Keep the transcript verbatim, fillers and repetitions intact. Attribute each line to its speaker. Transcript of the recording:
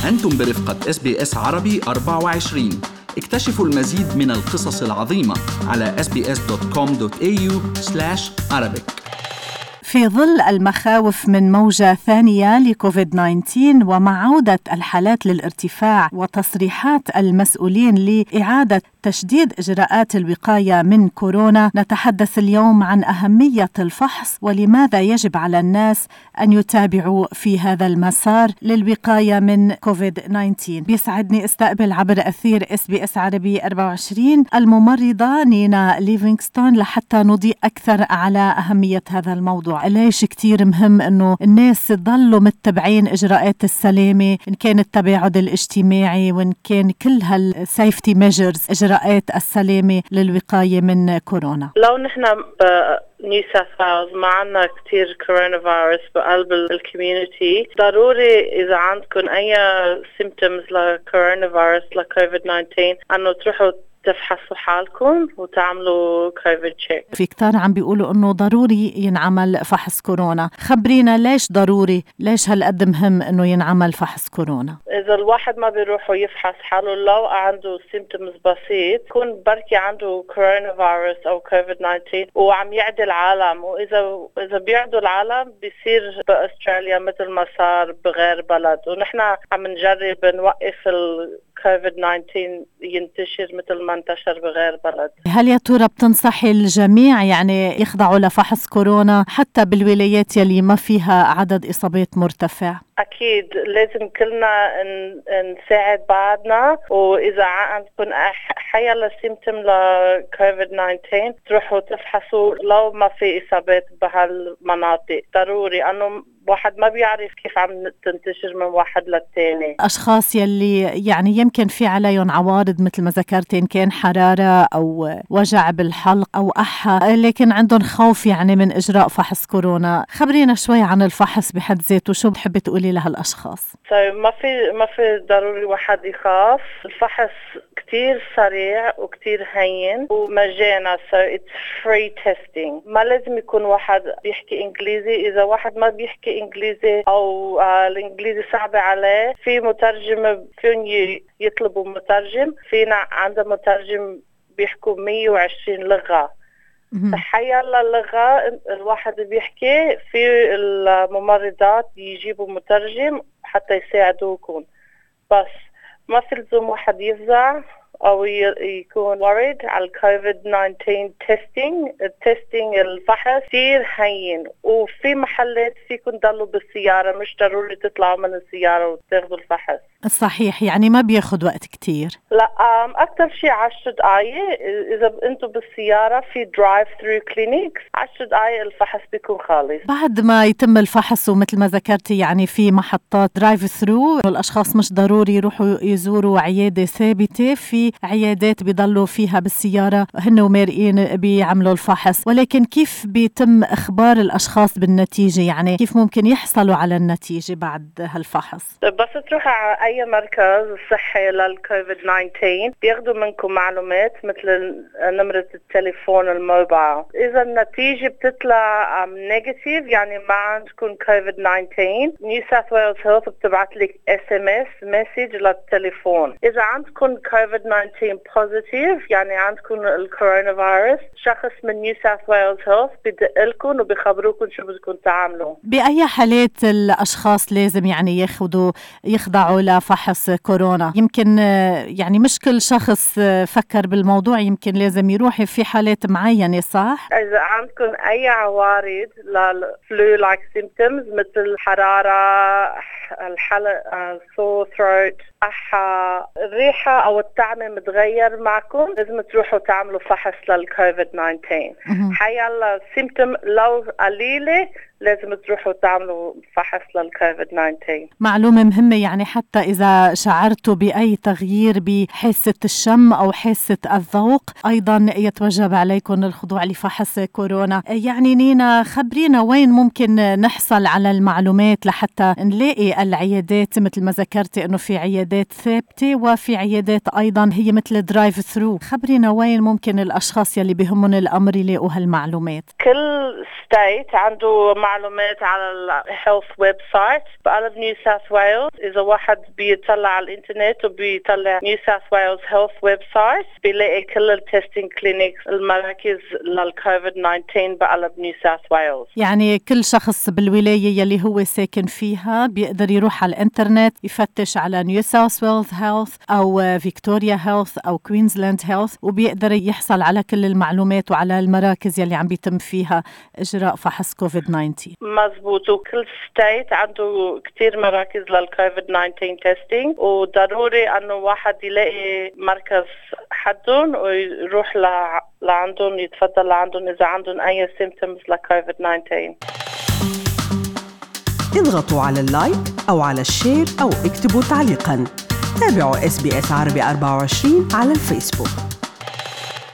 Speaker 1: أنتم برفقة إس بي إس عربي أربعة وعشرين. اكتشفوا المزيد من القصص العظيمة على إس بي إس دوت كوم دوت إيه يو سلاش عربيك.
Speaker 2: في ظل المخاوف من موجة ثانية لكوفيد تسعة عشر ومع عودة الحالات للارتفاع وتصريحات المسؤولين لإعادة تشديد إجراءات الوقاية من كورونا، نتحدث اليوم عن أهمية الفحص ولماذا يجب على الناس أن يتابعوا في هذا المسار للوقاية من كوفيد تسعة عشر. بيسعدني استقبل عبر أثير إس بي إس عربي أربعة وعشرين الممرضة نينا ليفينغستون لحتى نضيء أكثر على أهمية هذا الموضوع. ليش كتير مهم أنه الناس تضلوا متبعين إجراءات السلامة، إن كان التباعد الاجتماعي وإن كان كل هالسيفتي ميجرز، إجراءات السلامة للوقاية من كورونا.
Speaker 3: لو نحن بنيو ساوث ويلز ما عنا كتير كورونا فيروس بقلب الكوميونتي، ضروري إذا عندكم أي سيمبتومز لكورونا فيروس لكوفيد تسعة عشر أنه تروحوا تفحصوا حالكم وتعملوا كوفيد تشيك.
Speaker 2: في كتار عم بيقولوا انه ضروري ينعمل فحص كورونا، خبرينا ليش ضروري، ليش هالقد مهم انه ينعمل فحص كورونا؟
Speaker 3: اذا الواحد ما بيروح ويفحص حاله لو عنده سيمبتومز بسيط يكون بركي عنده كورونا فيروس او كوفيد تسعة عشر وعم يعدي العالم، واذا اذا بيعدوا العالم بيصير باستراليا مثل ما صار بغير بلد، ونحن عم نجرب نوقف ال كوفيد تسعة عشر ينتشر مثل ما انتشر بغير بلد. هل
Speaker 2: يا ترى بتنصحي الجميع يعني يخضعوا لفحص كورونا حتى بالولايات يلي ما فيها عدد إصابات مرتفع؟
Speaker 3: أكيد لازم كلنا نساعد بعضنا، وإذا عندكم حيلا سيمتوم لكوفيد تسعة عشر تروحوا تفحصوا لو ما في إصابات بهالمناطق، ضروري أنه واحد ما بيعرف كيف عم تنتشر من واحد للتاني.
Speaker 2: أشخاص يلي يعني يمكن في عليهم عوارض مثل ما ذكرت، إن كان حرارة أو وجع بالحلق أو أحة، لكن عندهم خوف يعني من إجراء فحص كورونا، خبرينا شوي عن الفحص بحد ذاته، شو بتحبي تقولي لهالأشخاص؟
Speaker 3: so, ما في ما في ضروري واحد يخاف، الفحص كتير سريع وكتير هين ومجانا، so it's free testing. ما لازم يكون واحد بيحكي إنجليزي، إذا واحد ما بيحكي إنجليزي أو آه الإنجليزي صعب عليه في مترجم، فين يطلبوا مترجم، فينا عنده مترجم بيحكوا مية وعشرين لغة. حيلا اللغة الواحد بيحكي، في الممرضات يجيبوا مترجم حتى يساعدوكم، بس ما في لزوم واحد يفزع أو يكون worried على الكوفيد تسعة عشر تيستينج. التيستينج الفحص كثير هين، وفي محلات فيكم تضلوا بالسيارة، مش ضروري تطلعوا من السيارة وتاخذوا الفحص.
Speaker 2: صحيح، يعني ما بياخد وقت كتير.
Speaker 3: لا أكتر شيء عشر دقايق، إذا أنتوا بالسيارة في درايف ثرو كلينيكس عشر دقايق الفحص بيكون خالص.
Speaker 2: بعد ما يتم الفحص ومثل ما ذكرتي يعني في محطات درايف ثرو، الأشخاص مش ضروري يروحوا يزوروا عيادة ثابتة، في عيادات بيضلوا فيها بالسيارة هن ومارقين بيعملوا الفحص، ولكن كيف بيتم إخبار الأشخاص بالنتيجة؟ يعني كيف ممكن يحصلوا على النتيجة بعد هالفحص؟
Speaker 3: بس تروح على أي مركز صحي للكوفيد تسعة عشر بياخدوا منكم معلومات مثل نمرة التليفون الموبايل، إذا النتيجة بتطلع نيجاتيف يعني ما عندكم كوفيد تسعة عشر، نيو ساوث ويلز هيلث بتبعت لك اس ام اس مسج للتليفون. إذا عندكم كوفيد تسعة عشر بوزيتيف يعني عندكم الكورونا فيروس، شخص من نيو ساوث ويلز هيلث بدق لكم وبيخبروكم شو بدكم تعملوا.
Speaker 2: بأي حالات الأشخاص لازم يعني ياخدوا يخضعوا لفحص كورونا؟ يمكن يعني مش كل شخص فكر بالموضوع، يمكن لازم يروح في حالات معينة، صح؟
Speaker 3: إذا عندكم أي عوارض للفلو لايك سيمبتومز مثل حرارة، الحلق، sore throat، أحا، الريحة أو الطعم متغير معكم، لازم تروحوا تعملوا فحص للكوفيد تسعة عشر. حيلا سيمبتوم لو قليلة لازم تروحوا تعملوا فحص للكوفيد تسعة عشر.
Speaker 2: معلومة مهمة، يعني حتى إذا شعرتوا بأي تغيير بحاسة الشم أو حاسة الذوق أيضا يتوجب عليكم الخضوع لفحص كورونا. يعني نينا خبرينا وين ممكن نحصل على المعلومات لحتى نلاقي العيادات، مثل ما ذكرتي أنه في عيادات ثابتة وفي عيادات أيضا هي مثل درايف ثرو، خبرينا وين ممكن الأشخاص يلي بهمهم الأمر يلاقوا هالمعلومات؟
Speaker 3: كل ستيت عنده معلومات على الهيلث ويب سايت بقلب نيو ساوث ويلز. إذا واحد بيطلع على الإنترنت وبيطلع نيو ساوث ويلز هيلث ويب سايت بيلاقي كل التستينج كلينيكس المراكز للكوفيد تسعة عشر بقلب نيو ساوث ويلز.
Speaker 2: يعني كل شخص بالولاية يلي هو ساكن فيها بيقدر يروح على الإنترنت يفتش على نيو ساوث ويلز هيلث أو فيكتوريا هيلث أو كوينزلاند هيلث وبيقدر يحصل على كل المعلومات وعلى المراكز يلي عم بيتم فيها إجراء فحص كوفيد تسعة عشر.
Speaker 3: مزبوط. وكل ستيت عنده كتير مراكز للكوفيد تسعة عشر تيستينج وضروري أنه واحد يلاقي مركز حدهم ويروح لعندهم يتفضل لعندهم إذا عندهم أي symptoms لكوفيد تسعة عشر.
Speaker 4: اضغطوا على اللايك أو على الشير أو اكتبوا تعليقاً. تابعوا إس بي إس عربي أربعة وعشرين على الفيسبوك.